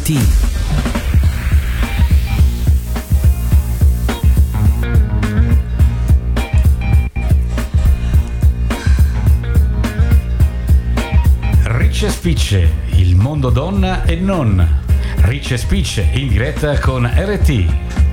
RT. Ricce Spicce, il mondo donna e non. Ricce Spicce in diretta con RT.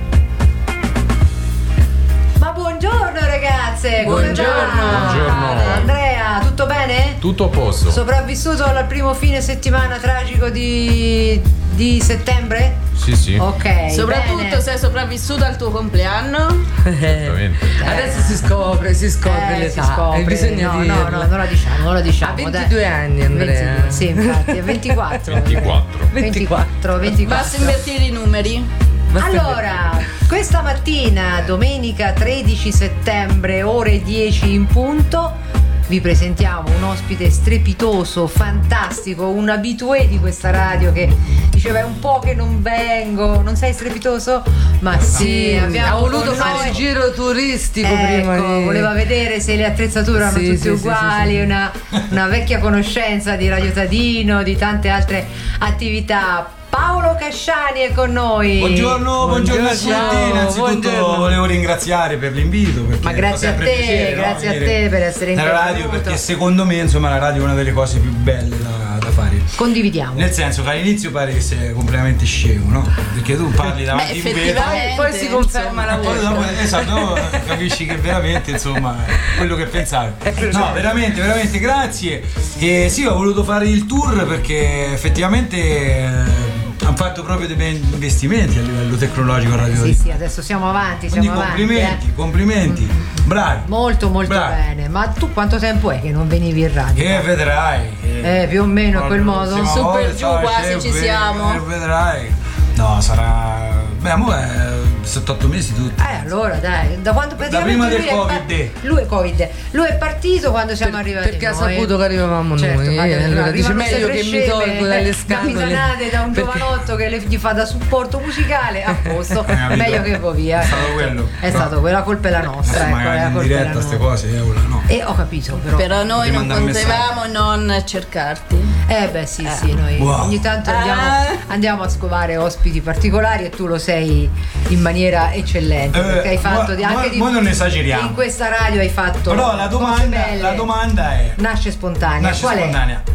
Ma buongiorno ragazze, Buongiorno. Buongiorno. Andrea, tutto bene? Tutto a posto. Sopravvissuto al primo fine settimana tragico di settembre? Sì. Ok. Soprattutto bene. se hai sopravvissuto al tuo compleanno. Esattamente. Adesso si scopre l'età. Si scopre. Bisogna no, dirlo. non lo diciamo. Ha 22 anni, Andrea. 22, sì, infatti, è 24. 24. 24. Basta invertire i numeri. Allora, questa mattina, domenica 13 settembre, ore 10 in punto, vi presentiamo un ospite strepitoso, fantastico, un habitué di questa radio che diceva è un po' che non vengo, non sei strepitoso? Ma sì, abbiamo ha voluto con fare noi- il giro turistico prima Ecco, di... voleva vedere se le attrezzature erano Sì, tutte sì, uguali, sì. Una vecchia conoscenza di Radio Tadino, di tante altre attività. Paolo Casciani è con noi. Buongiorno a tutti. Innanzitutto buongiorno. volevo ringraziare per l'invito. Perché Ma grazie fa a sempre te, piacere, grazie no? a te per essere Nella radio, intervenuto. perché secondo me insomma la radio è una delle cose più belle da fare. Condividiamo. Nel senso che all'inizio pare che sei completamente scemo, no? Perché tu parli davanti a un vetro. effettivamente. Poi si conferma la Poi voce. dopo, esatto, capisci che veramente insomma è quello che pensavi. No, veramente grazie. E sì, ho voluto fare il tour perché effettivamente hanno fatto proprio dei bei investimenti a livello tecnologico a Radio Sì, Tadino. sì, adesso siamo avanti, Quindi siamo complimenti. Bravi. Molto Bravi. bene. Ma tu quanto tempo è che non venivi in radio? Che vedrai. Più o meno in quel modo. L'ultima Su per volta, giù quasi che ci siamo. Vedrai. No, sarà. Beh, mo è 7-8 mesi tutti. Allora dai, da quando prima del Covid. Lui è partito quando siamo arrivati Perché ha noi. saputo che arrivavamo Certo, noi. ma Allora dice arrivano meglio sempre che mi sceme, tolgo dalle scatole. capitanate da un Perché- giovanotto che gli fa da supporto musicale, a posto. capito? Meglio che va via. È stato quello. È stato quella, la colpa è la nostra. Ecco, Magari la in colpa è la diretta queste nostra. cose, ora no. Ho capito, però. Però noi Devi non mandare un potevamo non cercarti. Beh sì, noi Wow. ogni tanto Ah. andiamo a scovare ospiti particolari e tu lo sei in maniera eccellente, perché hai fatto ma non esageriamo. in questa radio hai fatto Però la cose belle. domanda è. Nasce spontanea. Nasce Qual spontanea.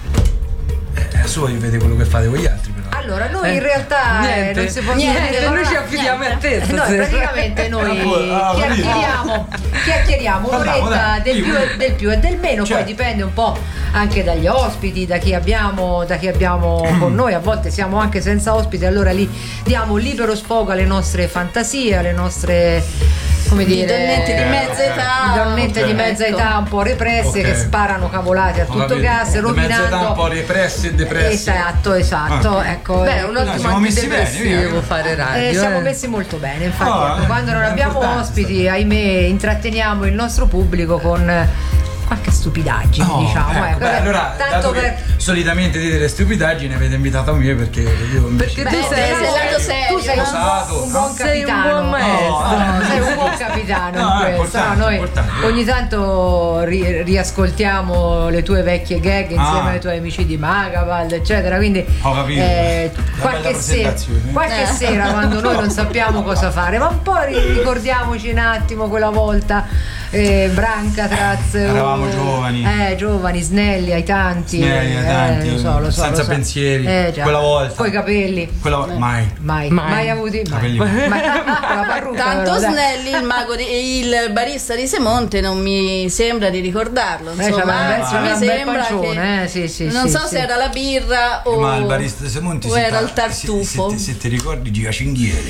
Adesso io vedo quello che fate voi altri, però. è? Allora, noi in realtà niente. non si può Niente, dire, noi ci ma- affidiamo a te Noi stasera. praticamente noi Ah, chiacchieriamo Andiamo, un'oretta dai. del più e del meno, Certo. poi dipende un po' anche dagli ospiti, da chi abbiamo con noi. A volte siamo anche senza ospiti, allora lì diamo libero sfogo alle nostre fantasie, alle nostre, come dire, Donnetti di mezza età. donnette di mezza Ecco. età un po' represse, Ok. che sparano cavolate a Ho tutto capito. gas, Di mezza età rovinando un po' represse e depresse. esatto, Ah. ecco. Beh, un No, ottimo siamo messi bene, antidepressivo via. fare radio. Siamo messi molto bene, infatti No, ecco, quando non è abbiamo importante ospiti, ahimè, intratteniamo il nostro pubblico con qualche stupidaggine, No, diciamo. ecco, beh, allora, tanto dato per che solitamente dite le stupidaggini, avete invitato me perché io invece- Perché tu Beh, sei sei lato serio. tu sei Sposato. un buon Sei un capitano. buon maestro. No, sei un buon capitano No, è in questo. importante, Noi importante. ogni tanto riascoltiamo le tue vecchie gag insieme ai tuoi amici di Magavald, eccetera. Quindi Ho capito. qualche bella presentazione. sera quando noi non sappiamo cosa fare, ma un po' ricordiamoci un attimo quella volta. Branca, Traz, Eravamo giovani. snelli ai tanti, Snelli, lo so, senza lo so. pensieri, Già. quella volta. Coi capelli. Mai. Mai avuti? Capelli. Mai. Con la parrucca, Tanto però, dai. Snelli, il barista di Semonte, non mi sembra di ricordarlo. Insomma, c'aveva mi un bel sembra pancione, che sì, non so sì. se era la birra o, Ma il barista di Semonti o era il tartufo. se ti ricordi gira Cinghieri.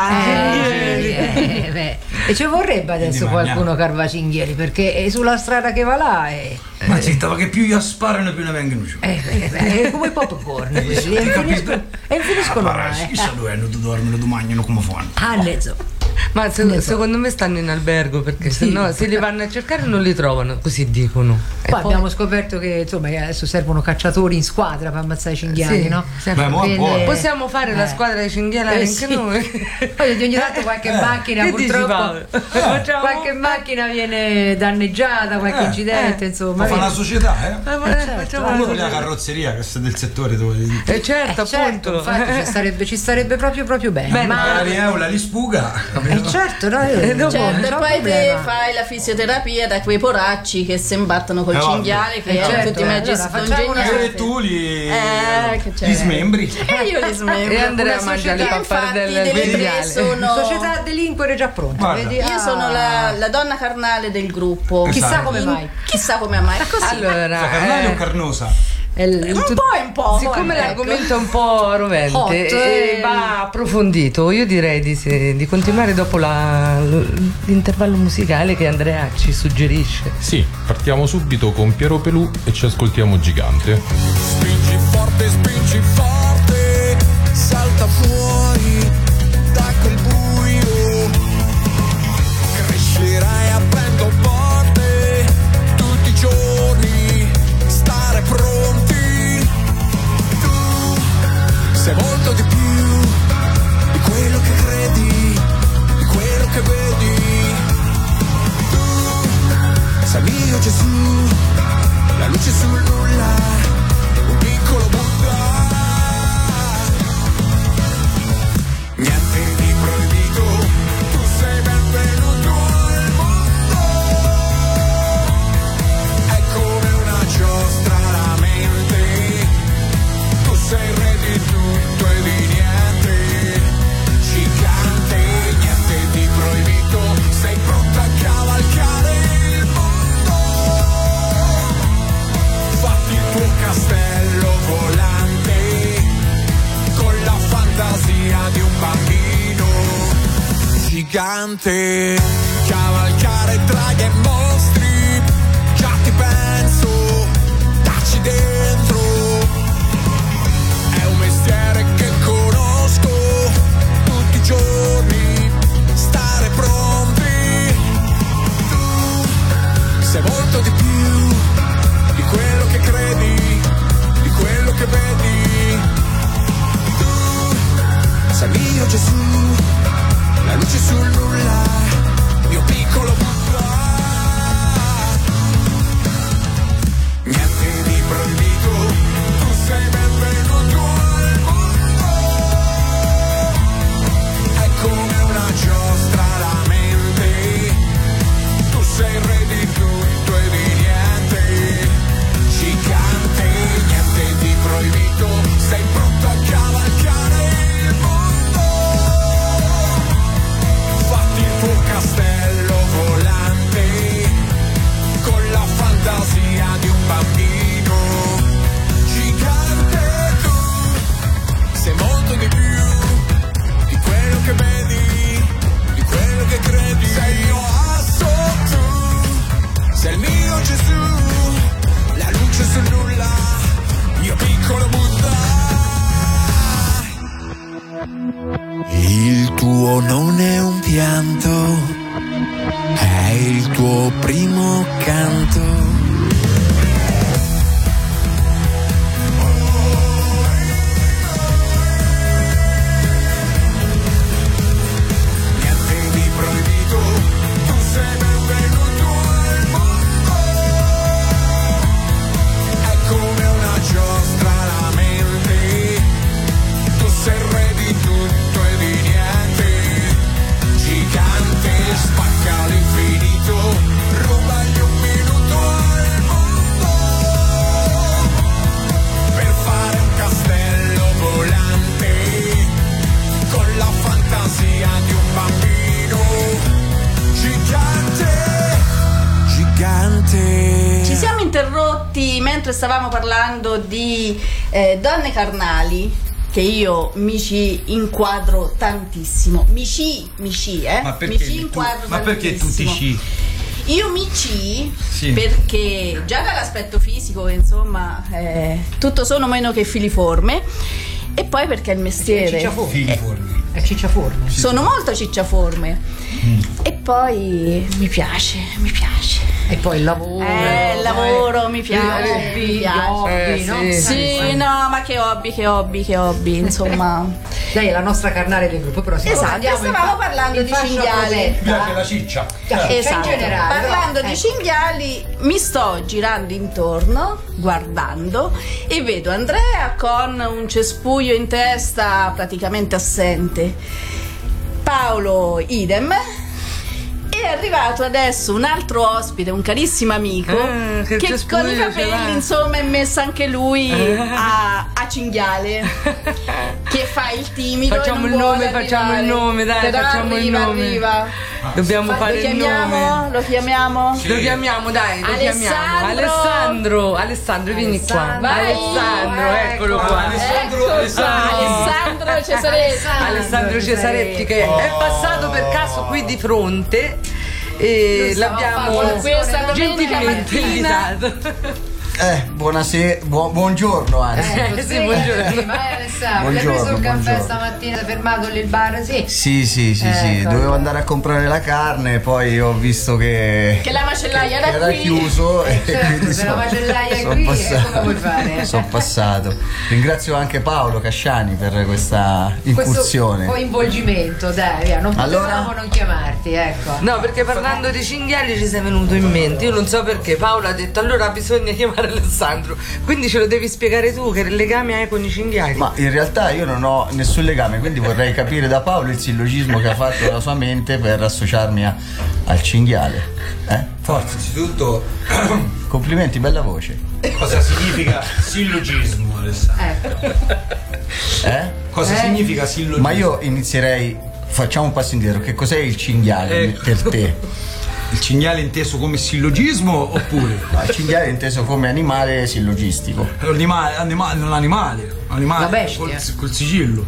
E ci vorrebbe adesso Quindi qualcuno Carvacinghieri, perché è sulla strada che va là Ma zitta, che più io sparano più ne vengono giù. è come i popcorn quelli, e finiscono Chissà dove hanno, tu dormi, lo mangiano come fanno. a mezzo. Ma secondo me stanno in albergo, perché Sì. sennò se li vanno a cercare non li trovano, così dicono. E Poi abbiamo scoperto che insomma che adesso servono cacciatori in squadra per ammazzare i cinghiali, Sì, no? sì. Beh, mo' buono. possiamo fare la squadra dei cinghialari anche sì. noi. Poi ogni tanto qualche macchina Che dici, purtroppo Paolo? Facciamo? qualche macchina viene danneggiata, qualche incidente, insomma. Ma fa una vedi? società, Facciamo Uno una per la carrozzeria, che è del settore dove certo, Certo, appunto. infatti ci starebbe proprio bene. Bene, Ma magari Eula li spuga, capito? certo, no, dopo- Certo, c'è e un poi te problema. fai la fisioterapia da quei poracci che si imbattono col ovvio. cinghiale, che certo, tutti i mezzi allora facciamo una- congeniali. E tu che c'è? li smembri. E io li smembro. E Andrea Una mangia le società, pappardelle infatti, al delle tre cinghiale. sono... Società a delinquere già pronta. Guarda. Vedi? Io sono la donna carnale del gruppo. Chissà come In- mai. Chissà come mai. Così. Allora, La carnale o carnosa? un po' e un po'. siccome ecco. l'argomento è un po' rovente Hot, e va approfondito, io direi di continuare dopo l'intervallo musicale che Andrea ci suggerisce. Sì, partiamo subito con Piero Pelù e ci ascoltiamo Gigante. Spingi forte, salta fuori da quel buio, crescerai aprendo porte tutti i giorni, stare pronti, tu sei molto di più di quello che credi, di quello che vedi, tu sei mio Gesù, la luce sul nulla, un piccolo Buddha. Niente di proibito, tu sei benvenuto al mondo. È come una giostra la mente, tu sei re di tutto e di niente. Gigante, niente di proibito, sei pronta a cavalcare il mondo. Fatti il tuo castello volante con la fantasia di un bambino gigante, cavalcare draghi e mostri, già ti penso, dacci dentro, è un mestiere che conosco tutti i giorni, stare pronti, tu sei molto di più di quello che credi, di quello che vedi, tu sei mio Gesù, la luce sul nulla, mio piccolo Buddha. Niente di proibito, tu sei benvenuto al mondo, è come una giostra la mente, tu sei il re di tutto e di niente. Gigante, niente di proibito, sei pronto a cavalcare il mondo. Fatti il tuo castello volante con la fantasia di un bambino. Gigante, tu sei molto di più di quello che vedi, di quello che credi. Sei il mio asso, tu sei il mio Gesù, la luce sul nulla, io piccolo Buddha. Il tuo non è un pianto, è il tuo primo canto. Niente di proibito, tu sei benvenuto al mondo, è come una giostra la mente, tu sei il re di tutto e di niente. Gigante, spacca l'infinito, rubagli un minuto al mondo, per fare un castello volante con la fantasia di un bambino. Gigante, gigante. Ci siamo interrotti mentre stavamo parlando di donne carnali, che io mi ci inquadro tantissimo. Mi ci, Ma mi perché, ci inquadro ma perché tutti tantissimo. sci? Io mi ci Sì. perché già dall'aspetto fisico, insomma, tutto sono meno che filiforme, e poi perché il mestiere Filiformi. È cicciaforme. Sono molto cicciaforme. E poi mi piace. E poi il lavoro. Il lavoro mi piace. Gli hobby, no? Sì, no, ma che hobby, insomma. Lei è la nostra carnale del gruppo, però Esatto, stavamo parlando di cinghiali. Piace la ciccia. Esatto. in generale, Parlando però, di cinghiali, mi sto girando intorno, guardando, e vedo Andrea con un cespuglio in testa praticamente assente. Paolo idem. È arrivato adesso un altro ospite, un carissimo amico, che che con i capelli insomma è messo anche lui a cinghiale, che fa il timido. Facciamo e non il nome, vuole facciamo arrivare. il nome, dai, Però facciamo il nome. arriva. Dobbiamo fare il nome. Lo chiamiamo? Lo chiamiamo, dai, lo chiamiamo. Alessandro, vieni qua. Vai. Alessandro, eccolo qua. Alessandro Cesaretti. Alessandro Cesaretti, che è passato per caso qui di fronte e l'abbiamo questa domenica gentilmente mattina. invitato. Buonasera, buongiorno anzi. Sì, buongiorno. Vai Alessandro, hai Buongiorno, preso il caffè buongiorno. stamattina, sei fermato lì il bar? Sì. Sì, Ecco. dovevo andare a comprare la carne, poi ho visto che Che la macellaia era era qui. chiuso e Certo, quindi se la macellaia è qui, come vuoi fare? sono passato. Ringrazio anche Paolo Casciani per questa incursione. Questo coinvolgimento, dai, via, non Allora? potevamo non chiamarti, ecco. No, perché parlando di cinghiali ci sei venuto in mente. Io non so perché. Paolo ha detto allora bisogna chiamare Alessandro. Quindi ce lo devi spiegare tu che legame hai con i cinghiali. Ma in realtà io non ho nessun legame, quindi vorrei capire da Paolo il sillogismo che ha fatto nella sua mente per associarmi al cinghiale. Forza. Innanzitutto, Complimenti, bella voce. cosa significa sillogismo, Alessandro? Eh? Cosa significa sillogismo? Ma io inizierei, facciamo un passo indietro. Che cos'è il cinghiale per te? Il cinghiale inteso come sillogismo oppure? No, il cinghiale è inteso come animale sillogistico. L'animale La bestia. col sigillo.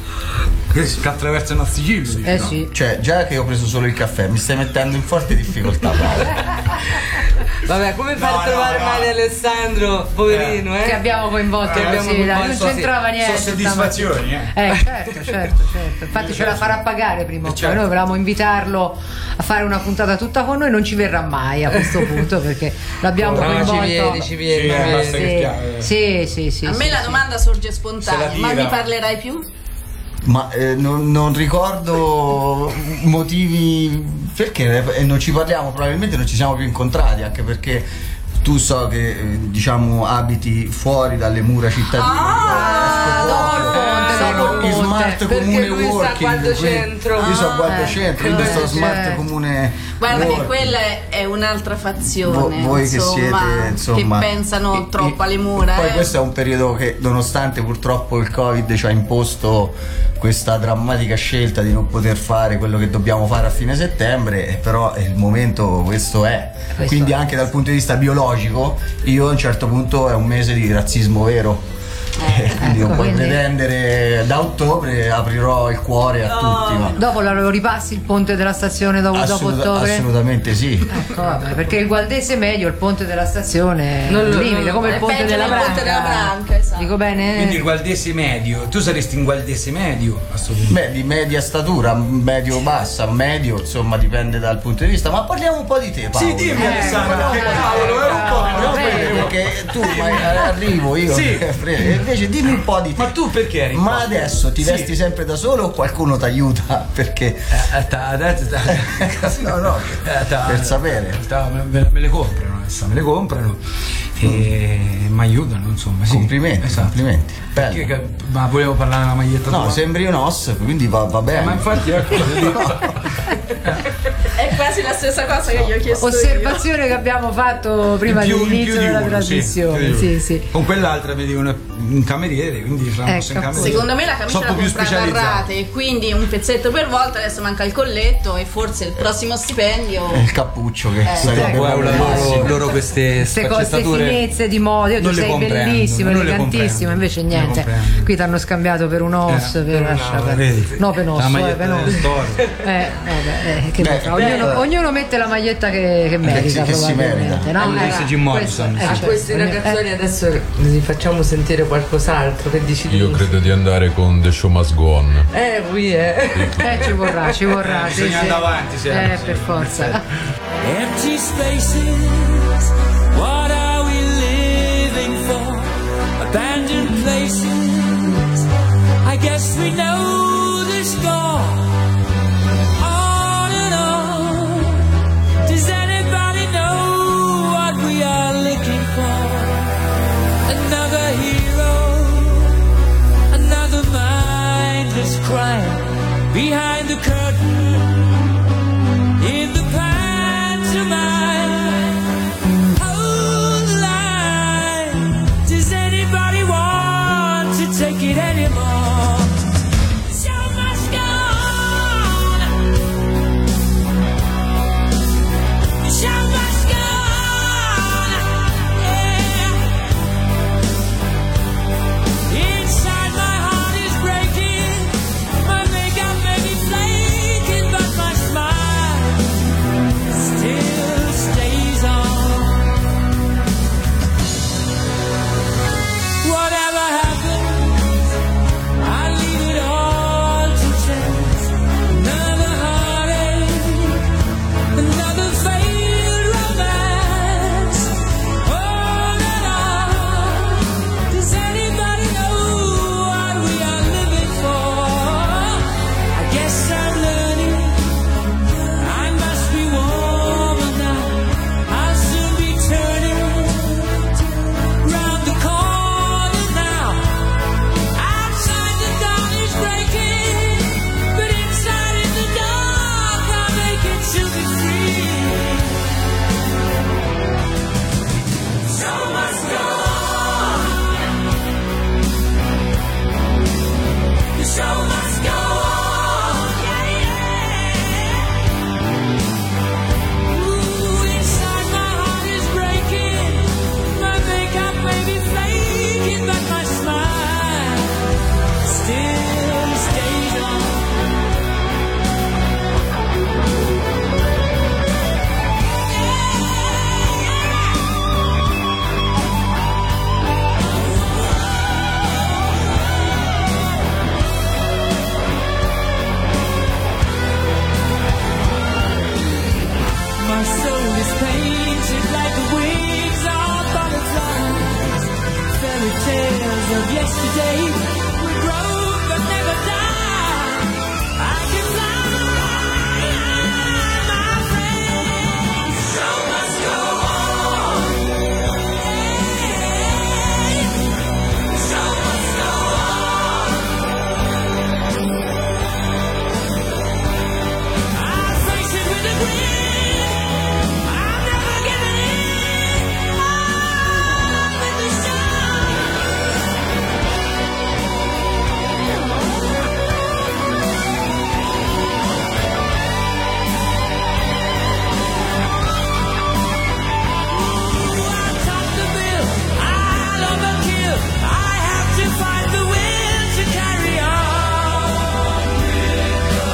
Che attraversa il sigillo. dici, no? Sì. Cioè, già che ho preso solo il caffè, mi stai mettendo in forte difficoltà, Paolo. Vabbè, come far trovare male Alessandro, poverino, Che abbiamo coinvolto così, dai, non c'entrava niente. Sono soddisfazioni, Certo. Infatti ce la farà pagare prima o poi. Noi volevamo invitarlo a fare una puntata tutta con noi, non ci verrà mai a questo punto perché l'abbiamo coinvolto. Ci vieni. basta che Sì. A me la domanda sorge spontanea, ma mi parlerai più? Ma non ricordo motivi perché non ci parliamo, probabilmente non ci siamo più incontrati, anche perché tu so che diciamo abiti fuori dalle mura cittadine. dopo il ponte, in smart perché comune lui sta a working, Gualdo quindi- Centro. io so a Gualdo Centro, quindi sto smart certo. comune Guarda che working. quella è un'altra fazione, Voi che insomma, siete insomma che pensano troppo alle mura. Poi questo è un periodo che nonostante purtroppo il Covid ci ha imposto questa drammatica scelta di non poter fare quello che dobbiamo fare a fine settembre, però il momento questo è. Quindi anche dal punto di vista biologico io a un certo punto è un mese di razzismo vero. Quindi non puoi quindi- pretendere, da ottobre aprirò il cuore a tutti, ma Dopo lo ripassi il ponte della stazione dopo ottobre? assolutamente sì. Ecco, vabbè, perché il Gualdese medio, il ponte della stazione, Non lo- limite, come il è ponte peggio della del Branca. ponte della Branca, esatto. Dico bene? Quindi il gualdese medio, tu saresti in gualdese medio assolutamente. Beh, di media statura, medio bassa, medio, insomma, dipende dal punto di vista. Ma parliamo un po' di te, Paolo. Sì, dimmi Alessandro, che parliamo cavolo, era un po' che non perché tu arrivo io. Sì. E invece dimmi un po' di te. Ma tu perché eri? Ma adesso ti Sì. vesti sempre da solo o qualcuno ti aiuta? Perché no, per sapere. Me le comprano, me le comprano e mi aiutano, insomma. Sì. Complimenti, Esatto. complimenti. Bello. Ma volevo parlare della maglietta No, tua. sembri un os, quindi va bene. Ma infatti ecco, È quasi la stessa cosa che gli ho chiesto Osservazione che abbiamo fatto prima in più dell'inizio di della uno, trasmissione. sì, Sì. Con quell'altra vedi un cameriere, quindi Ecco, in cameriere. Secondo me la camicia Sono l'ha più comprata a specializzati. rate, quindi un pezzetto per volta, adesso manca il colletto e forse il prossimo stipendio. È il cappuccio che sarebbe Poi proprio il massimo. loro queste Queste cose, finezze di moda, tu non le sei comprendo, bellissimo, non le elegantissimo, comprendo, invece non le niente. comprendo. Qui ti hanno scambiato per un os, per lascia per- vedi. no penosso, La maglietta penosso. del Toro. Vabbè, che Beh, vuoi fare? Ognuno mette la maglietta che merita, che si probabilmente, merita. no? Dice Jim Morrison, questo- sì. A certo. questi ragazzoni adesso vi facciamo sentire qualcos'altro, che dici tu? Io credo di andare con The Show Must Go On. Qui è. Ci vorrà. Bisogna sì. andare avanti, sì. Per forza. Empty spaces, what are we living for? Abandoned places, I guess we know the score. On and on, does anybody know what we are looking for? Another hero, another mindless crime behind the curtain. In the pantomime, hold the line. Does anybody want to take it anymore? The show must go on. The show must go on. Yeah. Inside my heart is breaking. My makeup may be flaking, but my smile still stays on. Whatever happens, I leave it all to chance. Another heartache, another failed romance. On and on. Does anybody know what we are living for? I guess I'm learning. I must be warmer now. I'll soon be turning round the corner now. Outside the dawn is breaking, but inside in the dark I'm aching to be free. The show must go on. The show must go on. Yeah, yeah. Ooh, inside my heart is breaking. My makeup may be flaking, but my smile still stays on. My soul is painted like the wings of butterflies. Fairy tales of yesterday will grow but never die. I can fly, my friend. The show must go on. The show must go on. I'll face it with a grin. I'm never giving in. I'm in the show. I'll top the bill. I'll overkill. I have to find the will to carry on with the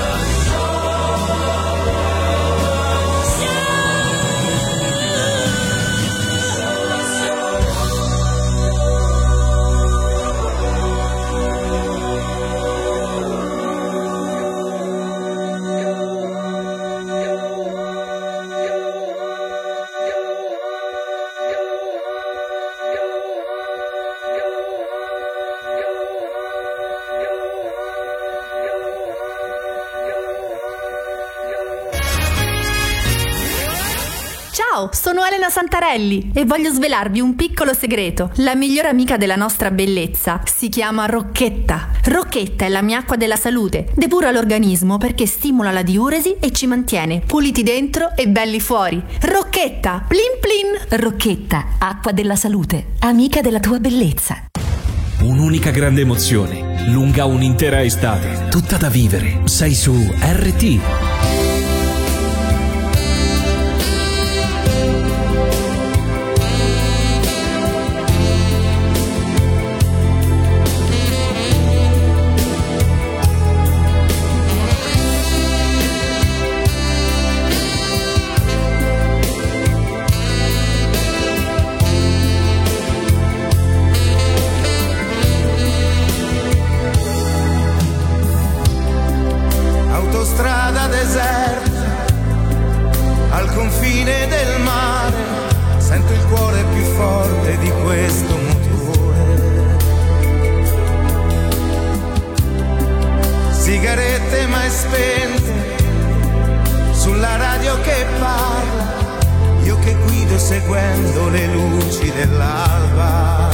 Ciao, sono Elena Santarelli e voglio svelarvi un piccolo segreto. La migliore amica della nostra bellezza si chiama Rocchetta. Rocchetta è la mia acqua della salute. Depura l'organismo perché stimola la diuresi e ci mantiene puliti dentro e belli fuori. Rocchetta, plin plin. Rocchetta, acqua della salute, amica della tua bellezza. Un'unica grande emozione, lunga un'intera estate, tutta da vivere. Sei su RT. sigarette mai spente, sulla radio che parla, io che guido seguendo le luci dell'alba.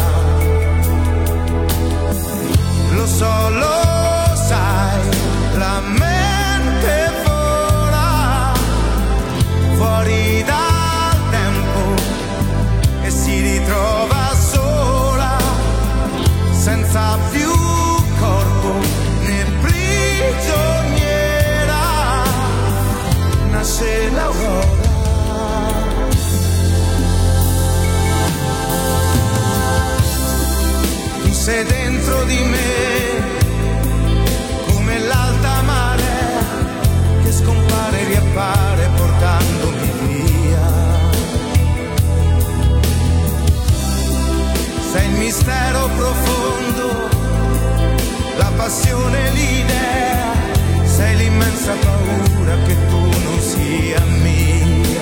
Lo so, lo sai, la mente vola fuori dal tempo e si ritrova sola, senza più corpo né prigioniera. Nasce l'aurora. Tu sei dentro di me come l'alta marea che scompare e riappare portandomi via. Sei il mistero profondo, la passione, l'idea, sei l'immensa paura che tu non sia mia.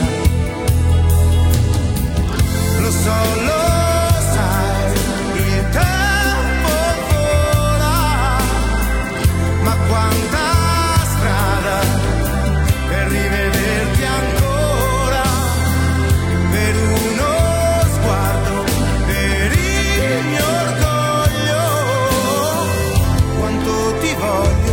Lo so, lo sai, il tempo vola, ma quanta strada per rivederti ancora, per uno sguardo, per il mio orgoglio, quanto ti voglio.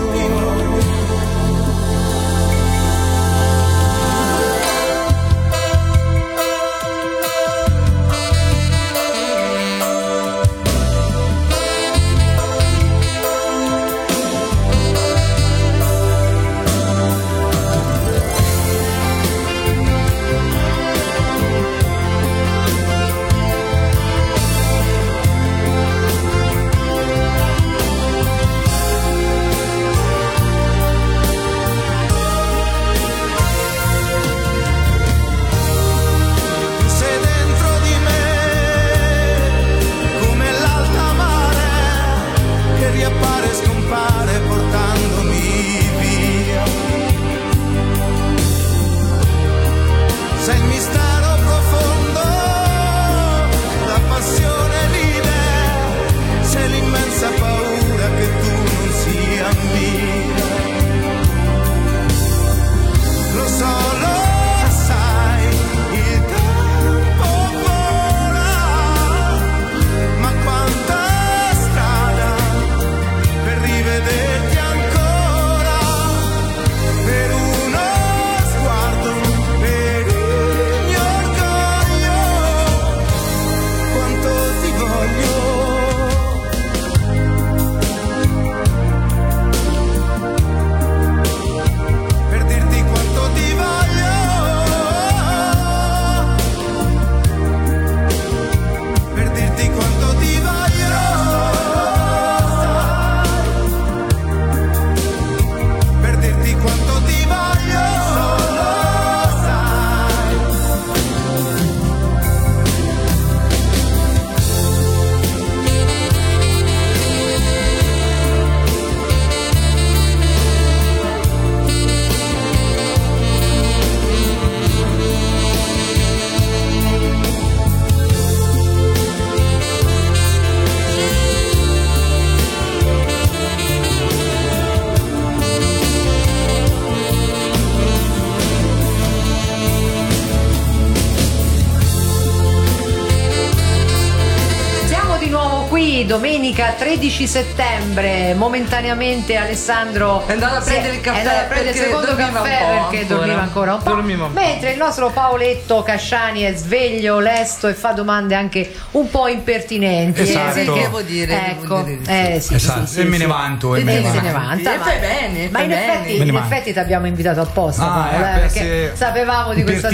Domenica 13 settembre, momentaneamente Alessandro è andato a prendere il caffè, è andato a prendere il secondo caffè perché dormiva ancora un po'. Mentre il nostro Paoletto Casciani è sveglio, lesto e fa domande anche un po' impertinenti. Esatto. Sì, devo dire. Sì, esatto. sì, e me ne vanto. Se ne vanta. E fai bene. Ma in effetti ti abbiamo invitato apposta, Paola, perché sapevamo di questa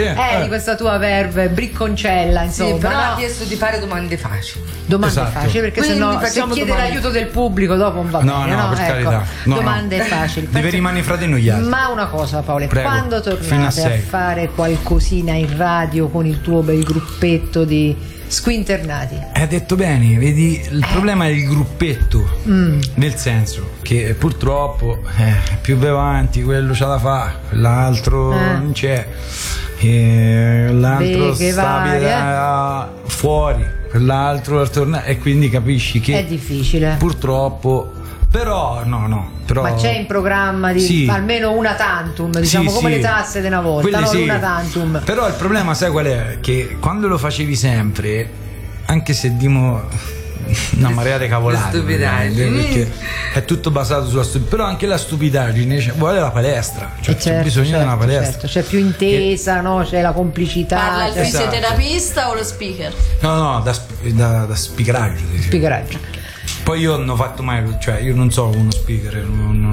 tua verve bricconcella, insomma. Sì, però ha chiesto di fare domande facili. Domande facili, perché sennò se chiede l'aiuto del pubblico dopo non va bene. No, per carità. Domande facili. Deve rimanere fra di noi gli altri. Ma una cosa, Paola, prego, quando tornate a fare qualcosina in radio con il tuo bel gruppetto di squinternati? Hai detto bene, vedi, il problema è il gruppetto, nel senso che purtroppo più avanti quello c'ha da fare, l'altro non c'è, l'altro sta fuori, quell'altro al tornare, e quindi capisci che è difficile. Purtroppo Però però... Ma c'è in programma di Sì. almeno una tantum, diciamo, Sì, come sì. le tasse di una volta, Quelle no? sì. Una tantum. Però il problema sai qual è? Che quando lo facevi sempre, anche se dimo una marea di cavolate, stupidaggini. perché è tutto basato sulla stupidaggine, però anche la stupidaggine vuole la palestra, cioè c'è bisogno di una palestra. Certo, c'è più intesa, no? C'è la complicità. Parla il c'è- fisioterapista o lo speaker? No, da speakeraggio. Spiegaraggio. Poi io non ho fatto mai, cioè io non sono uno speaker,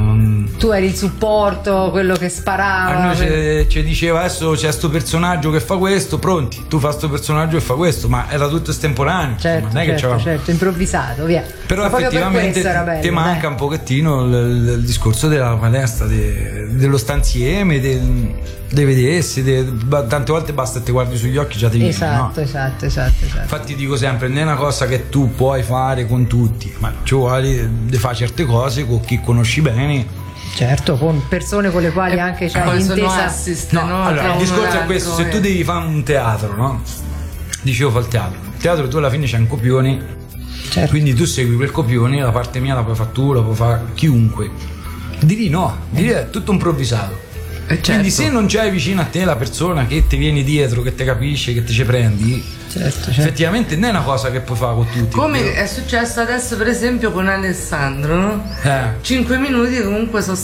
Tu eri il supporto, quello che sparava. a noi ci diceva adesso c'è sto personaggio che fa questo, pronti, tu fai sto personaggio che fa questo, ma era tutto estemporaneo, Certo, non è che c'avevamo. certo, improvvisato, via. Però Ma proprio per effettivamente questo era bello, ti manca dai. un pochettino il discorso della palestra, dello stanzieme, dei vedersi, tante volte basta che ti guardi sugli occhi già ti viene, no? Esatto. Infatti dico sempre, non è una cosa che tu puoi fare con tutti, ma ci vuole di fare certe cose con chi conosci bene. Certo, con persone con le quali anche c'hai poi sono l'intesa. assist, No, no? allora Tra il uno discorso è l'altro, questo, se tu devi fare un teatro, no? Dicevo fa il teatro tu alla fine c'hai un copione, Certo. quindi tu segui quel copione, la parte mia la puoi fare tu, la puoi fare chiunque. Di lì no, di lì è tutto improvvisato. Quindi se non c'hai vicino a te la persona che ti viene dietro, che ti capisce, che ti ci prendi, effettivamente non è una cosa che puoi fare con tutti. Come è successo adesso per esempio con Alessandro, no? 5 minuti comunque sono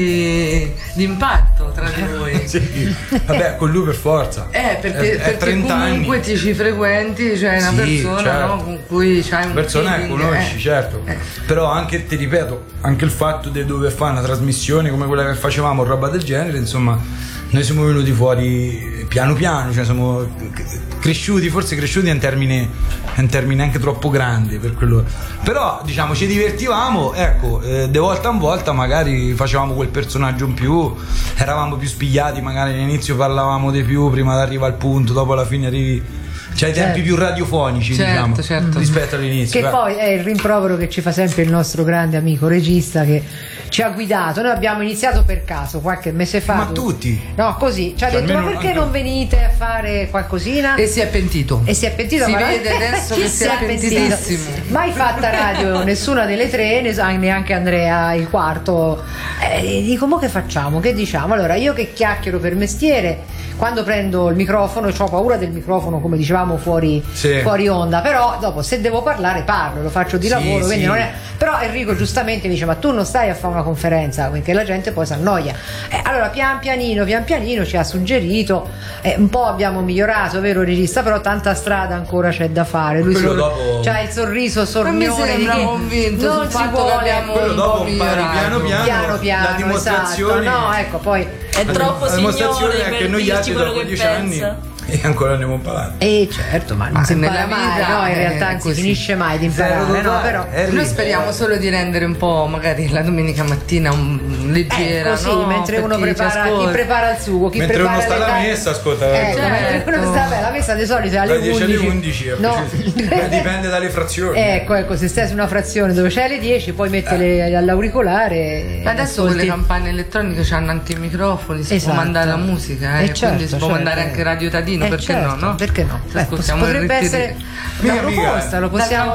stati d'impatto tra di voi. Sì. Vabbè, con lui per forza. Perché 30 comunque anni. ti ci frequenti, cioè una Sì, persona, certo. no? Con cui c'hai un Persona che feeling, conosci, certo. Però anche, ti ripeto, anche il fatto di dover fare una trasmissione come quella che facevamo, roba del genere, insomma, noi siamo venuti fuori piano piano, cioè siamo cresciuti, forse cresciuti è un termine anche troppo grande per quello. Però diciamo ci divertivamo, ecco, di volta in volta magari facevamo quel personaggio in più, eravamo più spigliati, magari all'inizio parlavamo di più prima di arrivare al punto, dopo alla fine arrivi. C'hai i tempi più radiofonici, diciamo, rispetto all'inizio. Che poi è il rimprovero che ci fa sempre il nostro grande amico regista che ci ha guidato. Noi abbiamo iniziato per caso qualche mese fa. Ma tutti? No, così. Ci ha Cioè, detto: ma almeno perché non venite a fare qualcosina? E si è pentito. E si è pentito. Si ma vede adesso chi che si è pentitissimo. Mai fatta radio, nessuna delle tre, neanche Andrea il quarto. Dico, mo che facciamo? Che diciamo? Allora, io che chiacchiero per mestiere, quando prendo il microfono, ho paura del microfono, come dicevamo fuori onda, però dopo se devo parlare parlo, lo faccio di lavoro, quindi non è. Però Enrico giustamente mi dice: ma tu non stai a fare una conferenza, perché la gente poi si annoia. Allora pian pianino ci ha suggerito, un po' abbiamo migliorato, vero regista, però tanta strada ancora c'è da fare. Lui c'ha il sorriso sornione, non mi sembra convinto non sul si fatto vuole, che abbiamo quello un dopo po' impari migliorato. piano piano la dimostrazione. Esatto. No, ecco, poi È troppo la dimostrazione signore è che per noi dirci altri quello dopo che 10 pensa. anni e ancora andiamo a imparare. certo, ma non si impara mai, no? In realtà non si finisce mai di imparare, no? Però noi speriamo solo di rendere un po' magari la domenica mattina leggera, così, no? mentre Per uno chi ci prepara, chi ascolta. prepara il sugo, chi Mentre prepara uno sta le alla carte. messa, ascolta, mentre uno sta la messa di solito è alle dalle 10 alle 11, no. dipende dalle frazioni. Ecco, se stai su una frazione dove c'è alle 10 poi mettele all'auricolare. Adesso con le campane elettroniche hanno anche i microfoni, si Esatto. può mandare la musica, quindi si può certo. mandare anche Radio Tadino, perché certo, no? Perché no? Se ascoltiamo il potrebbe essere una proposta, lo possiamo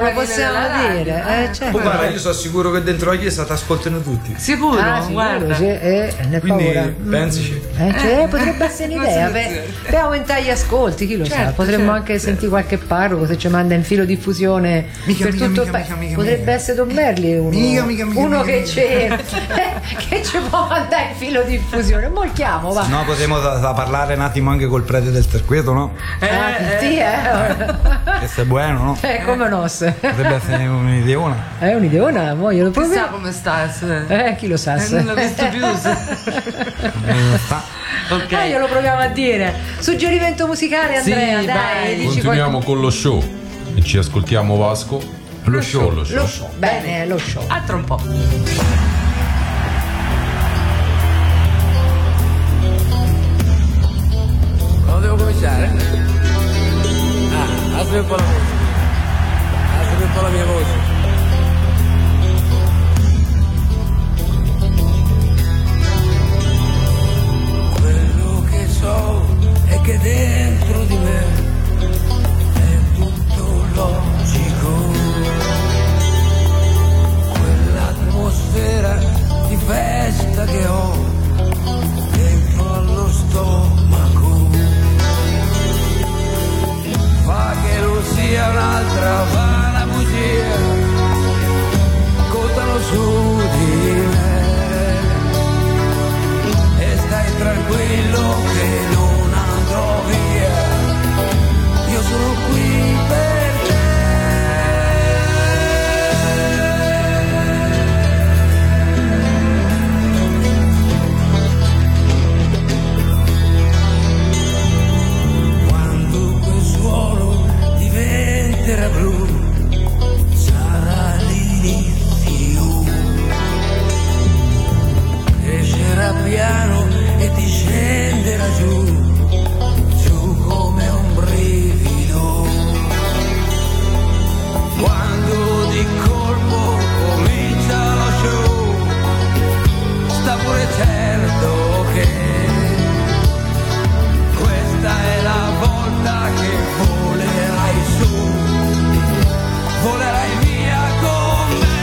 dire. Certo. Oh, guarda, io sono sicuro che dentro la chiesa ti ascoltano tutti. Sicuro, guarda. Ne Quindi paura. pensaci. Potrebbe essere un'idea per aumentare gli ascolti, chi lo sa. Potremmo anche sentire qualche parroco se ci manda in filo diffusione per tutto il paese. Potrebbe essere Don Merli uno che ci può mandare in filo diffusione. Molchiamo, va. No, potremmo parlare un attimo anche col prete del Terqueto, no? Questo è buono, no? Come no? Potrebbe essere un'ideona. È un'ideona, voglio proprio. Chissà come sta. Chi lo sa? Non l'ho visto più. Okay. Io lo proviamo a dire. Suggerimento musicale, Andrea, sì, dai, dici continuiamo con lo show e ci ascoltiamo Vasco. Lo show. Bene, lo show. A tra un po'. Non devo cominciare? Alzami un po' la voce. Alzami un po' la mia voce. È che dentro di me è tutto logico, quell'atmosfera che ho dentro allo stomaco. Fa che non sia un'altra vana bugia, contano su di me. E stai tranquillo che non andrò via, io sono qui per te. Quando quel suolo diventerà blu, sarà l'inizio. Crescerà piano e ti scenderà giù, giù come un brivido. Quando di colpo comincia lo show, sta pure certo che questa è la volta che volerai su, volerai via con me.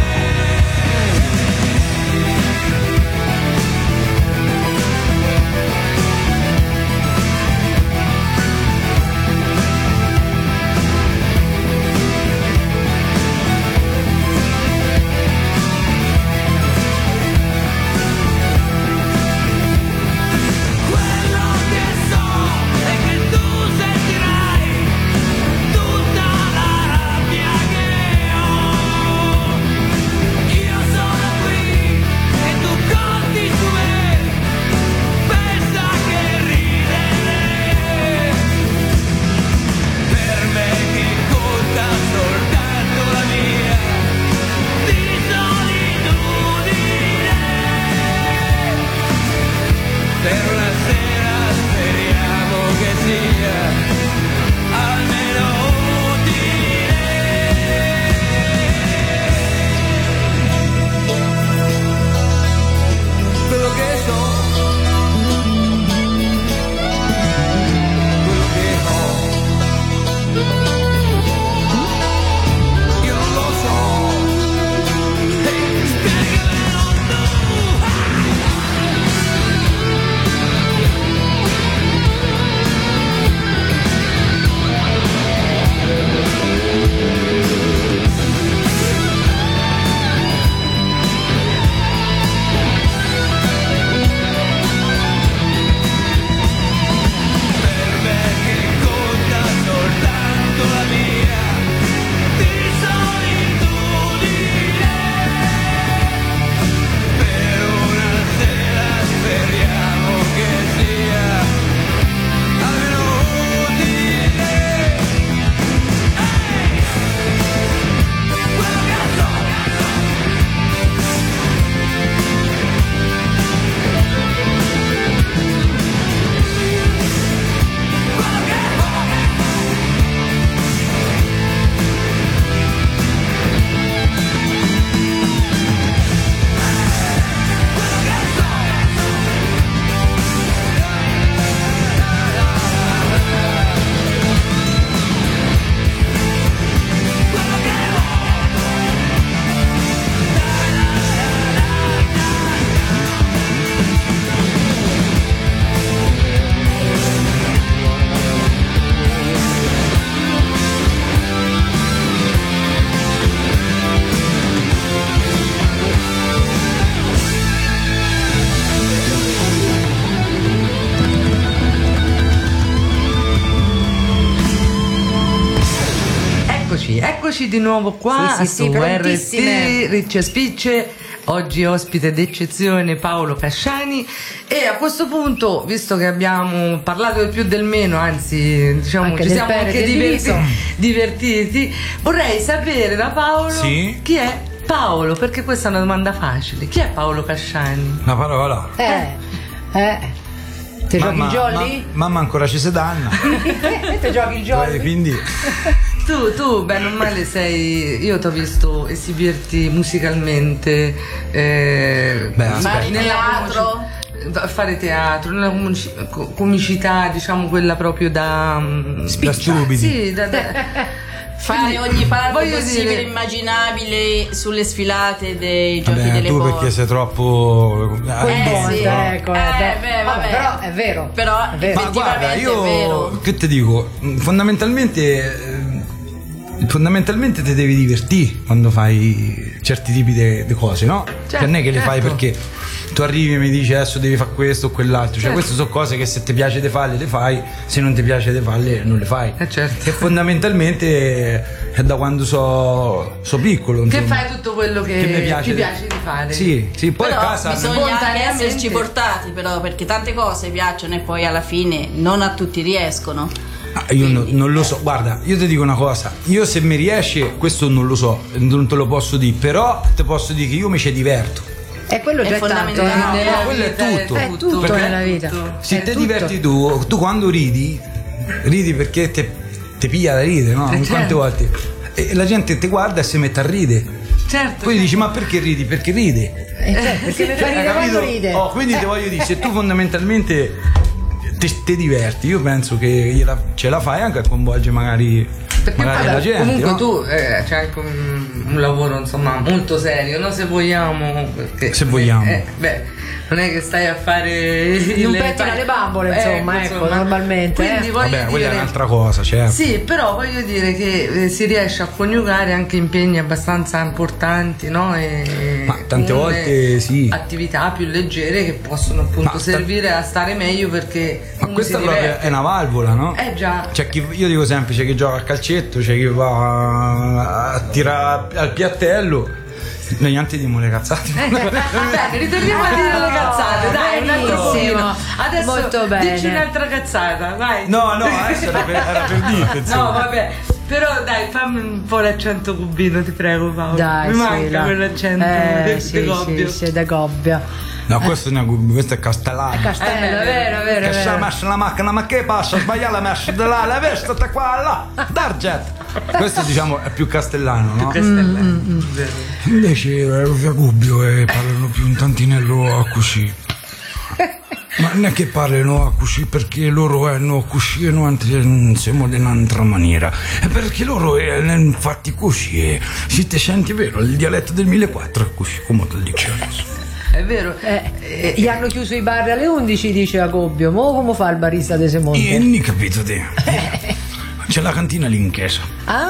Quello che so è che tu sentirai tutta la rabbia che ho. Io sono qui e tu conti su me, pensa che ridere. Per me che conta soltanto la mia di solitudine. Per una sera speriamo che sia almeno utile. Quello che so, quello che ho, io non lo so. Spiegamelo tu. Per me che conta soltanto la mia di solitudine. Per una sera speriamo che sia almeno utile. Quello che so. Eccoci di nuovo qua Sì, sì, su sì, RT prontissime. Ricce Spicce. Oggi ospite d'eccezione Paolo Casciani, e a questo punto, visto che abbiamo parlato del più del meno, anzi diciamo Anche ci del siamo bene anche e del viso. divertiti, vorrei sapere da Paolo Sì? chi è Paolo, perché questa è una domanda facile. Chi è Paolo Casciani? Una parola. Te giochi il jolly? Mamma ancora ci si danna. Te giochi il jolly? Quindi Tu, beh, non male sei. Io ti ho visto esibirti musicalmente. Fare teatro, nella comicità, diciamo quella proprio da stupidi. Sì, Fare ogni parte voglio possibile dire- e immaginabile sulle sfilate dei giochi Vabbè, delle tu cose. perché sei troppo Sì, ecco, vabbè. però è vero. Però Ma guarda, effettivamente è vero. io che ti dico, fondamentalmente ti devi divertire quando fai certi tipi di cose, no? Cioè, non è che le fai perché tu arrivi e mi dici adesso devi fare questo o quell'altro, cioè queste sono cose che se ti piace di farle le fai, se non ti piace di farle non le fai. Certo. E fondamentalmente è da quando so piccolo, Che insomma, fai tutto quello che mi piace ti piace di fare. Sì, poi Però a casa bisogna anche esserci portati, però, perché tante cose piacciono e poi alla fine non a tutti riescono. io non lo so, guarda, io ti dico una cosa, io se mi riesce questo non lo so, non te lo posso dire, però ti posso dire che io mi ci diverto. E quello già è tanto. fondamentale. No, quello è tutto. È tutto Perché nella vita. se È ti tutto. diverti tu quando ridi perché te piglia da ridere, no? Certo. Quante volte? E la gente ti guarda e si mette a ridere. Certo. Poi dici, ma perché ridi? Perché ride. Perché mi fa Hai ridere capito? quando ride. Oh, quindi ti voglio dire, se tu fondamentalmente ti diverti, io penso che ce la fai anche a coinvolgere magari Vabbè, la gente. comunque no? tu c'hai anche un lavoro insomma molto serio, no? Se vogliamo, perché Se vogliamo. non è che stai a fare Non pettina le bambole, insomma, ecco, normalmente. Quindi voglio Vabbè, quella è dire, un'altra cosa, certo. sì, però voglio dire che si riesce a coniugare anche impegni abbastanza importanti, no? Ma tante con volte sì. attività più leggere che possono appunto Ma servire a stare meglio perché Ma uno questa si proprio diverte. è una valvola, no? Già. C'è io dico sempre, c'è chi gioca a calcetto, c'è chi va a tirare al piattello. Noi niente diciamo le cazzate. Bene, ritorniamo a dire le cazzate, dai, un altro benissimo. pochino. Adesso Molto bene. dici un'altra cazzata, vai. No, adesso era per dirti, insomma. No, vabbè. Però dai, fammi un po' l'accento cubino, ti prego, Paolo. Dai, Mi sì, manca là. quell'accento sì, di Gobbio. sì, da Gobbia. No, questo non è questo è Castellano. Castello, vero, Che si è messo la macchina, ma che passa? Sbagliare la messo di là, la veste da qua là. Darget. Questo diciamo è più castellano, no? Invece a Gubbio parlano più un tantinello così. Ma non è che parlano così perché loro hanno così e noi siamo in un'altra maniera. È perché loro infatti così si ti senti vero, il dialetto del 1400 è così, come te lo dice adesso. È vero. Gli hanno chiuso i bar alle 11, dice Agobbio. Mo come fa il barista di Semonte? Io non ho capito te. C'è la cantina lì in chiesa.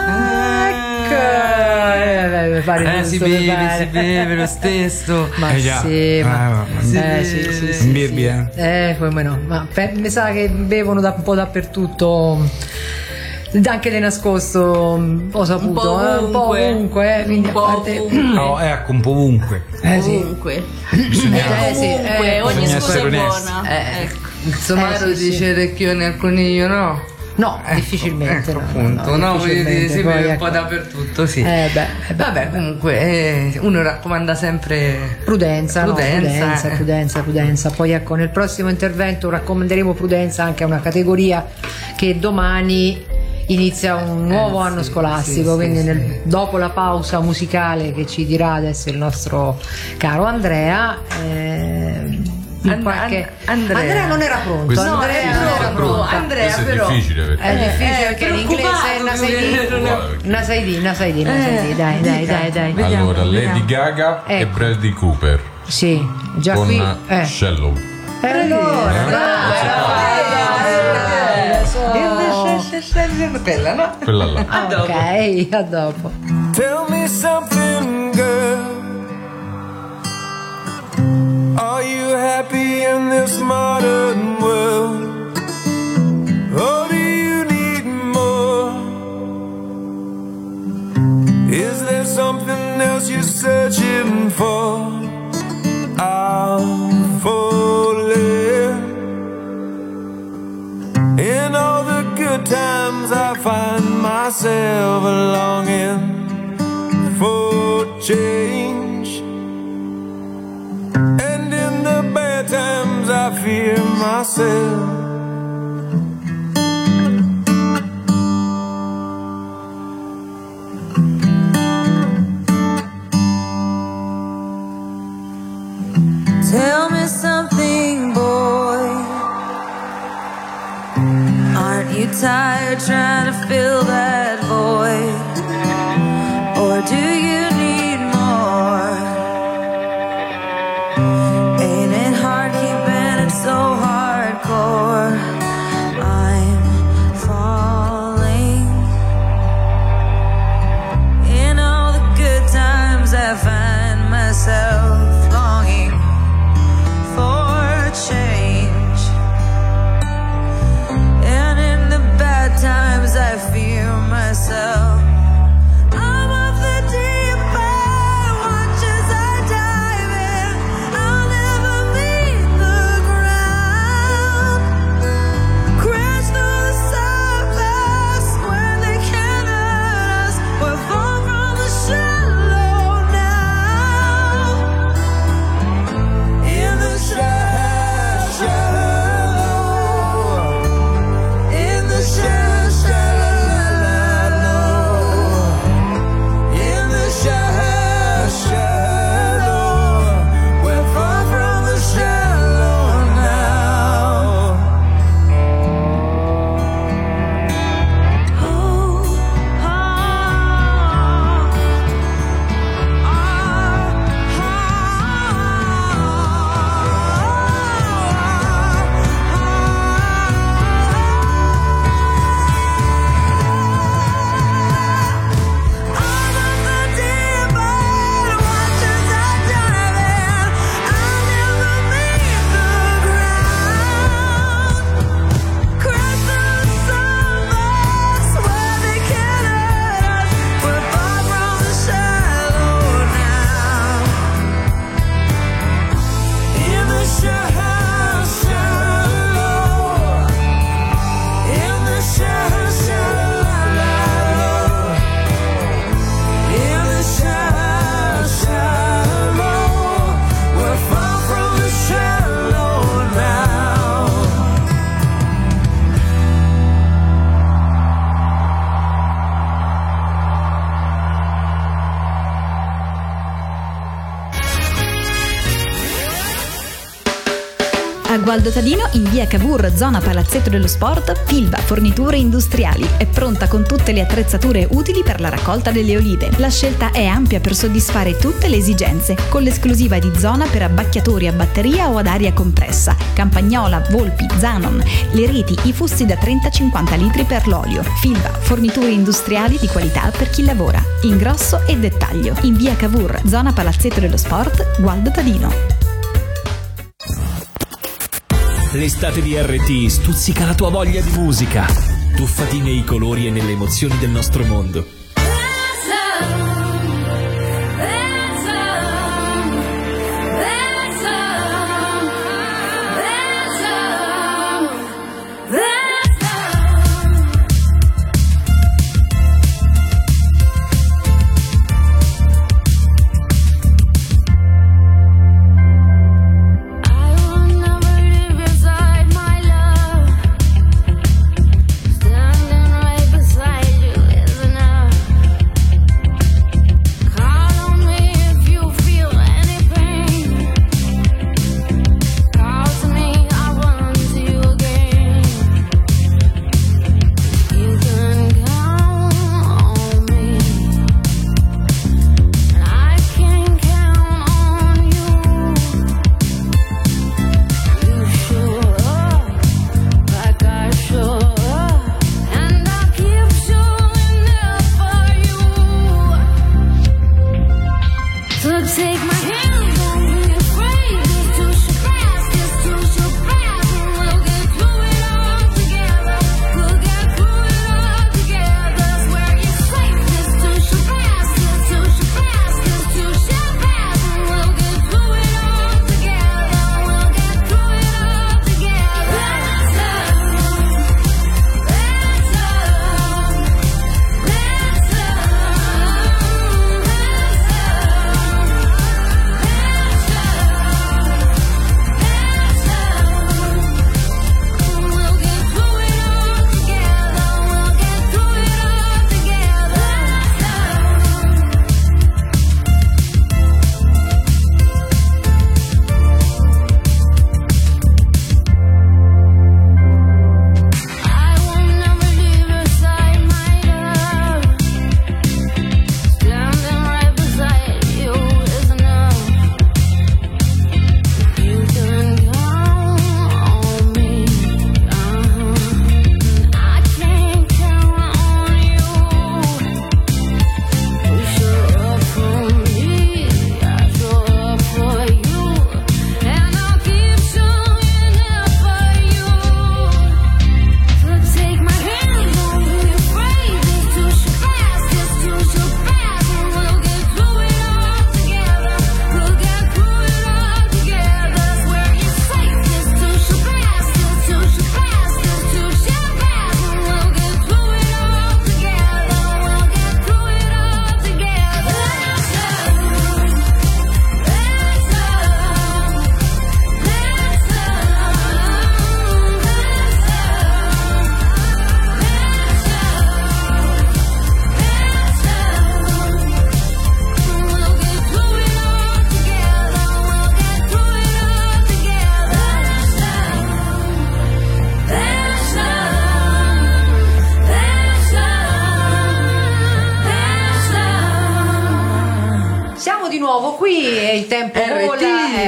Si beve lo stesso. Ma già. sì, ma sì. In Bibbia. come no. Ma mi sa che bevono un po' dappertutto. Anche di nascosto ho saputo, un po' ovunque, quindi a parte No, ecco, un po' ovunque. Ovunque. Ovunque, ogni bisogna scusa è essere buona. Ecco. Il somaro sì, dice recchione al coniglio, no? no, difficilmente. Ecco, appunto, no, voglio dire, si poi, vede un ecco. po' dappertutto, sì. Vabbè, comunque uno raccomanda sempre prudenza. Prudenza. Poi ecco, nel prossimo intervento raccomanderemo prudenza anche a una categoria che domani inizia un nuovo anno scolastico, quindi dopo la pausa musicale che ci dirà adesso il nostro caro Andrea. Andrea non era pronto. Questo- Andrea non era pronto. Andrea Questo è però difficile perché È difficile perché in inglese è Nasaidi, dai. allora Lady Gaga e Ecco. Bradley Cooper Sì, già con qui. Shallow. E quella, no? Quella là. Ok, a dopo. Tell me something, girl. Are you happy in this modern world? Or do you need more? Is there something else you're searching for? I'm falling. In all the good times I find myself longing for change, and in the bad times I fear myself. Tell me something, boy. Aren't you tired trying to fill that void? so hardcore. I'm falling. In all the good times I find myself longing for change, and in the bad times I fear myself. A Gualdo Tadino, in via Cavour, zona Palazzetto dello Sport, Filva Forniture Industriali. È pronta con tutte le attrezzature utili per la raccolta delle olive. La scelta è ampia per soddisfare tutte le esigenze, con l'esclusiva di zona per abbacchiatori a batteria o ad aria compressa, campagnola, volpi, Zanon, le reti, i fusti da 30-50 litri per l'olio. Filva Forniture Industriali di qualità per chi lavora. Ingrosso e dettaglio. In via Cavour, zona Palazzetto dello Sport, Gualdo Tadino. L'estate di RT stuzzica la tua voglia di musica. Tuffati nei colori e nelle emozioni del nostro mondo. Standing right beside you isn't enough. e il tempo vola,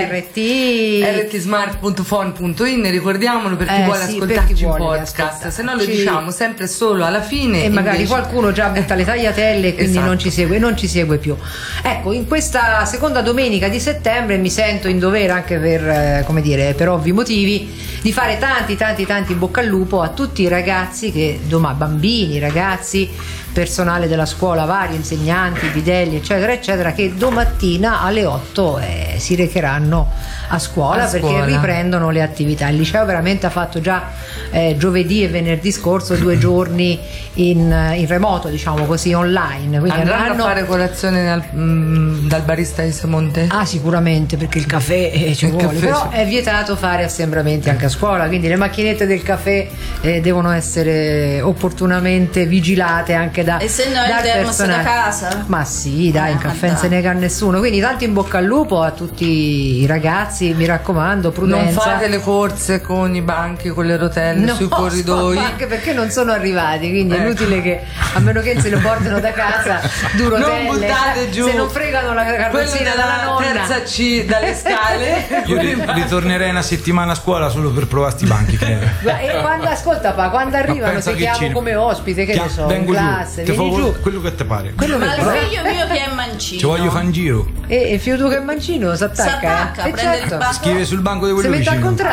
rtsmart.phone.in, ricordiamolo per chi vuole sì, ascoltarci per chi in vuole podcast, se no lo ascoltarci. diciamo sempre solo alla fine e magari invece... qualcuno già butta le tagliatelle e quindi Esatto. non ci segue più. Ecco, in questa seconda domenica di settembre mi sento in dovere, anche per come dire, per ovvi motivi, di fare tanti in bocca al lupo a tutti i ragazzi che bambini, ragazzi, personale della scuola, vari insegnanti, bidelli, eccetera eccetera, che domattina alle 8 si recheranno a scuola perché riprendono le attività. Il liceo veramente ha fatto già giovedì e venerdì scorso 2 giorni in remoto, diciamo così, online. Quindi andranno a fare colazione dal barista di Semonte? Ah, sicuramente, perché il caffè ci vuole, però è vietato fare assembramenti anche a scuola, quindi le macchinette del caffè devono essere opportunamente vigilate anche e se no il termos da casa? Ma sì, dai, il caffè non se nega a nessuno, quindi tanto in bocca al lupo a tutti i ragazzi, mi raccomando, prudenza. Non fate le corse con i banchi, con le rotelle sui corridoi, anche perché non sono arrivati, quindi è inutile che, a meno che se lo portino da casa, due rotelle, non buttate giù, se non fregano la carrozzina dalla nonna, terza C dalle scale. Io ritornerei una settimana a scuola solo per provare sti banchi. E quando ascolta quando arrivano ti chiamo come ospite, che ne so, in classe, vieni giù, quello che te pare. Ma il figlio mio che è mancino, ci voglio fare un giro. E il figlio tuo che è mancino s'attacca, prende certo. il banco, scrive sul banco di quello vicino, si mette al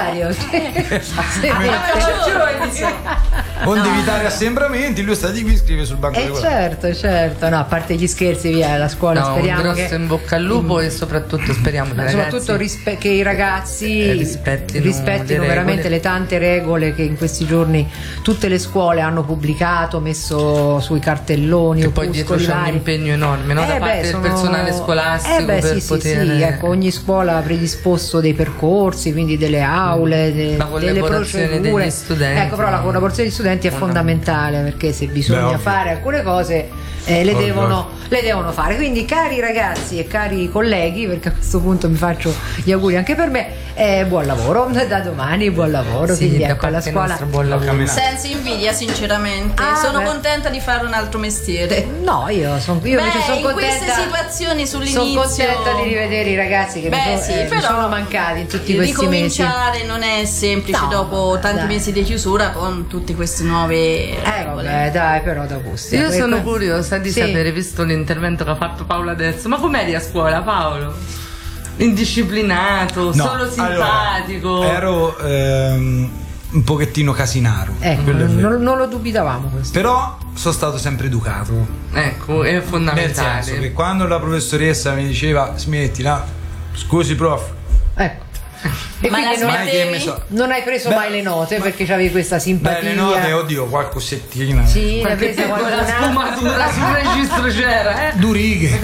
contrario. Onde evitare assembramenti, lui sta di qui, scrive sul banco di quello. Certo, no, a parte gli scherzi, via, la scuola, speriamo un grosso in bocca al lupo e soprattutto speriamo che soprattutto che i ragazzi rispettino veramente le tante regole che in questi giorni tutte le scuole hanno pubblicato, messo sui cartelloni, che poi dietro c'è un impegno enorme, no? Da parte del personale scolastico per poter sì, ecco, ogni scuola ha predisposto dei percorsi, quindi delle aule, delle procedure degli studenti. Ecco, però la collaborazione degli studenti è fondamentale, perché se bisogna fare alcune cose le devono fare. Quindi cari ragazzi e cari colleghi, perché a questo punto mi faccio gli auguri anche per me, buon lavoro da domani, buon lavoro, quindi ecco alla scuola senza invidia, sinceramente. Sono contenta di fare un altro mestiere. No, io invece sono contenta in queste situazioni sull'inizio sono contenta di rivedere i ragazzi che mi sono mancati in tutti questi mesi. Ricominciare non è semplice dopo tanti mesi di chiusura con tutte queste nuove regole. Dai, però da gusto. Io sono curiosa di sapere, visto l'intervento che ha fatto Paolo adesso, ma com'eri a scuola, Paolo? Indisciplinato, solo simpatico? Allora, ero un pochettino casinaro. Ecco, non lo dubitavamo questo. Però sono stato sempre educato. Ecco, è fondamentale. Nel senso che quando la professoressa mi diceva smettila, scusi prof. Ecco. E ma quindi non hai preso mai le note perché avevi questa simpatia. Le note, oddio, qualcosettina. Sì, l'hai presa la sfumatura sul registro c'era, 2 righe.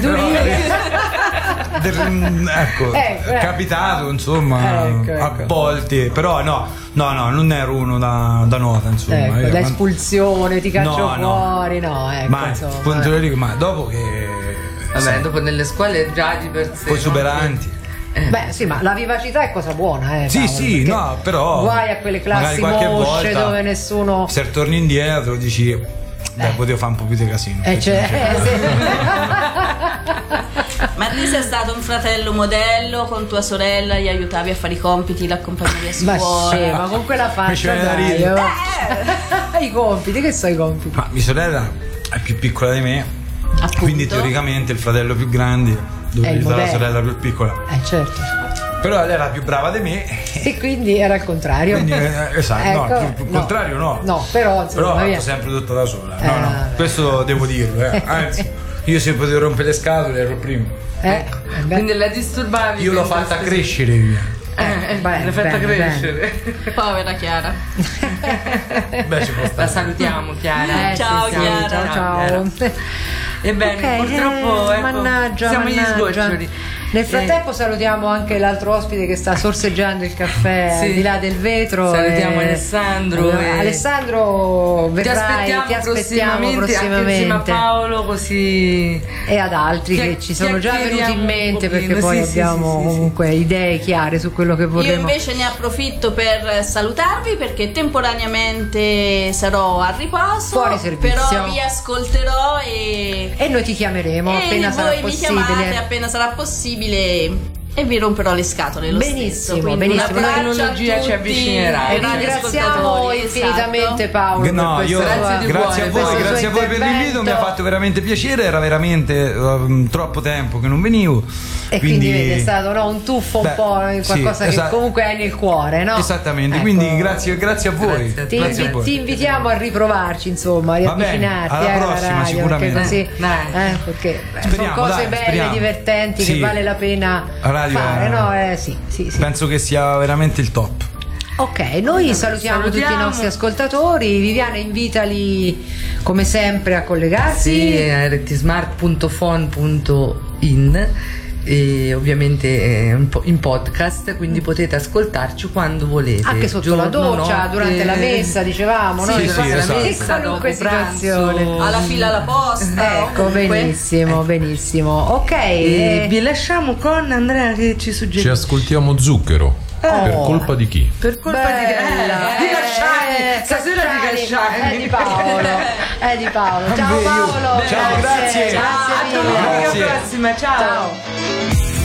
Ecco, è capitato, insomma, ecco. a volte, però no, non ero uno da nota, insomma. Ecco, l'espulsione, ti caccio fuori, ecco, ma dopo che dopo nelle scuole già di per sé poi superanti. Beh sì, ma la vivacità è cosa buona, sì, no, però guai a quelle classi mosce dove nessuno, se torni indietro dici potevo fare un po' più di casino. Ma te sei stato un fratello modello con tua sorella, gli aiutavi a fare i compiti, l'accompagnavi a scuola? Ma con quella faccia i compiti, che so i compiti? Ma mia sorella è più piccola di me, quindi teoricamente il fratello più grande dove sta la sorella più piccola. Certo. Però lei era più brava di me e quindi era al contrario. Quindi, esatto, ecco, il contrario no. No, però ho fatto sempre tutto da sola. No, questo devo dirlo, Anzi, io se potevo rompere le scatole ero primo. Quindi la disturbavi. Io l'ho fatta crescere via. L'hai fatta crescere. Povera Chiara. Ci può stare. La salutiamo, Chiara. Ciao Chiara. Ciao. Ebbene, purtroppo mannaggia, siamo agli sgoccioli. Nel frattempo salutiamo anche l'altro ospite che sta sorseggiando il caffè al di là del vetro. Salutiamo Alessandro. Alessandro, verrai, ti aspettiamo prossimamente insieme a Paolo, così, e ad altri che ci sono già venuti in mente, perché poi abbiamo comunque idee chiare su quello che vorremmo. Io invece ne approfitto per salutarvi perché temporaneamente sarò a riposo, fuori servizio, però vi ascolterò e noi ti chiameremo appena sarà possibile. Appena sarà possibile e vi romperò le scatole lo stesso. Benissimo, la tecnologia ci avvicinerà. E ringraziamo infinitamente Paolo. No, io grazie a voi per l'invito, mi ha fatto veramente piacere, era veramente troppo tempo che non venivo. E quindi vedi, è stato un tuffo un po' in qualcosa che comunque hai nel cuore, no? Esattamente, ecco. Quindi grazie a voi. Ti invitiamo a riprovarci, insomma, a riavvicinarti alla prossima, radio, sicuramente. Perché sono cose belle, divertenti, che vale la pena fare, no? Sì. Penso che sia veramente il top. Ok, noi salutiamo tutti i nostri ascoltatori. Viviana, invitali come sempre a collegarsi a rtsmart.fon.in e ovviamente in podcast, quindi potete ascoltarci quando volete, anche sotto la doccia, durante la messa, dicevamo, no? Esatto. In qualunque situazione, alla fila alla posta. Ecco, benissimo. Ok, vi lasciamo con Andrea che ci suggerisce. Ci ascoltiamo Zucchero. Per colpa di chi? Per colpa di Casciani. Stasera di Casciani. Di Paolo. Ciao Paolo. Ciao, grazie. A domenica prossima. Ciao.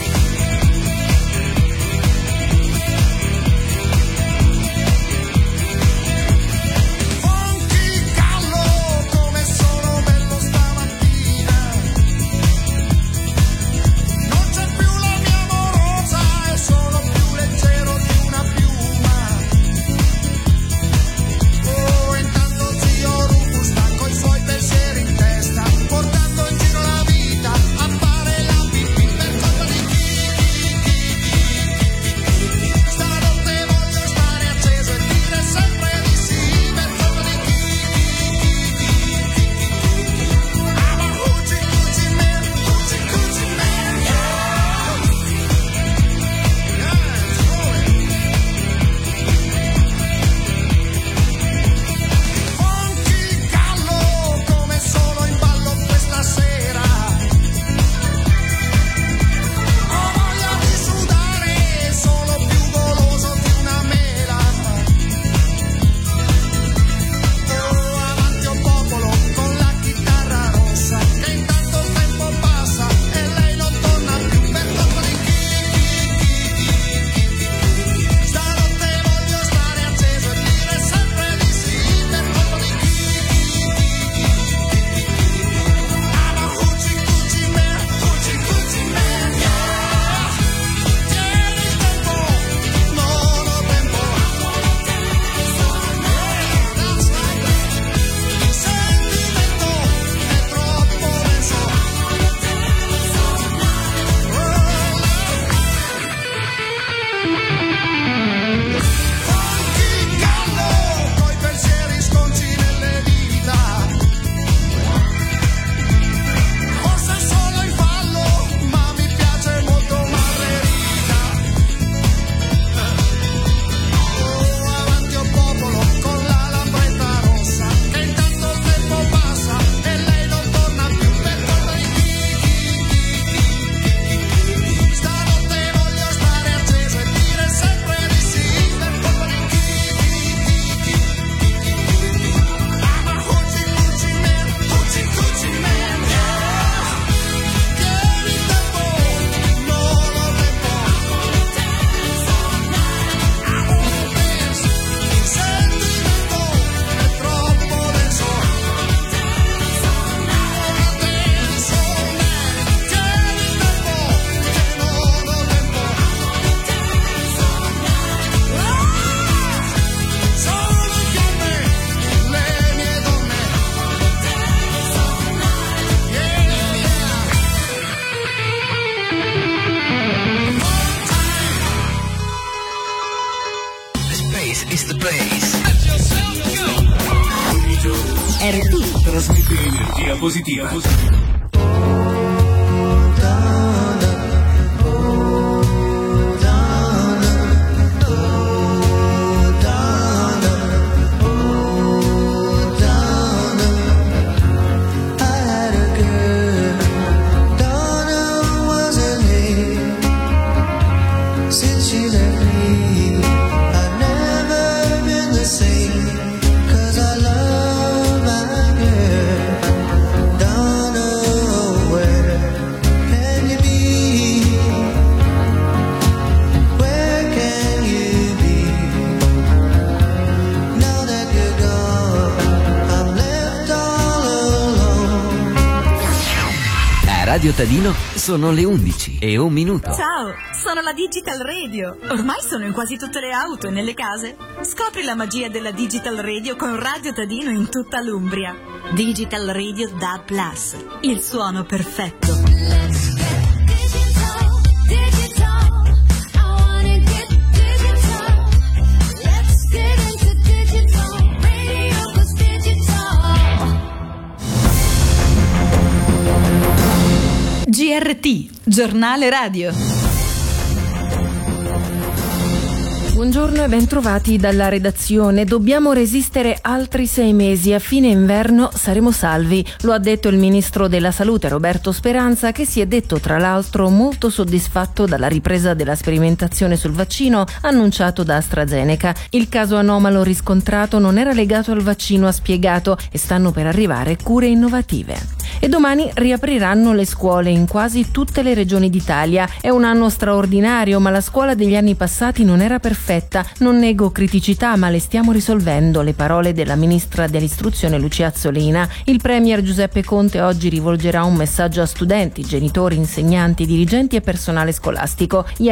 RT trasmette energia positiva. Radio Tadino sono le 11:01. Ciao, sono la Digital Radio. Ormai sono in quasi tutte le auto e nelle case. Scopri la magia della Digital Radio con Radio Tadino in tutta l'Umbria. Digital Radio DAB+, il suono perfetto. GRT, giornale radio. Buongiorno e bentrovati dalla redazione. Dobbiamo resistere altri 6 mesi. A fine inverno saremo salvi. Lo ha detto il ministro della Salute Roberto Speranza, che si è detto tra l'altro molto soddisfatto dalla ripresa della sperimentazione sul vaccino annunciato da AstraZeneca. Il caso anomalo riscontrato non era legato al vaccino, ha spiegato, e stanno per arrivare cure innovative. E domani riapriranno le scuole in quasi tutte le regioni d'Italia. È un anno straordinario, ma la scuola degli anni passati non era perfetta. Non nego criticità, ma le stiamo risolvendo, le parole della ministra dell'istruzione Lucia Azzolina. Il premier Giuseppe Conte oggi rivolgerà un messaggio a studenti, genitori, insegnanti, dirigenti e personale scolastico.